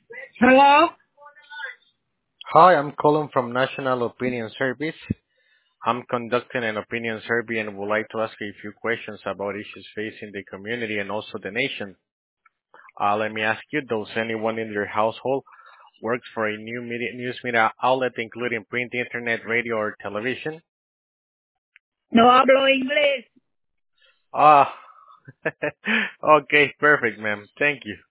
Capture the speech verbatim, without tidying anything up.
Hello? Hi, I'm calling from National Opinion Service. I'm conducting an opinion survey and would like to ask you a few questions about issues facing the community and also the nation. Uh, let me ask you, does anyone in your household works for a new media, news media outlet, including print, internet, radio, or television? No hablo inglés. Ah, okay, perfect, ma'am. Thank you.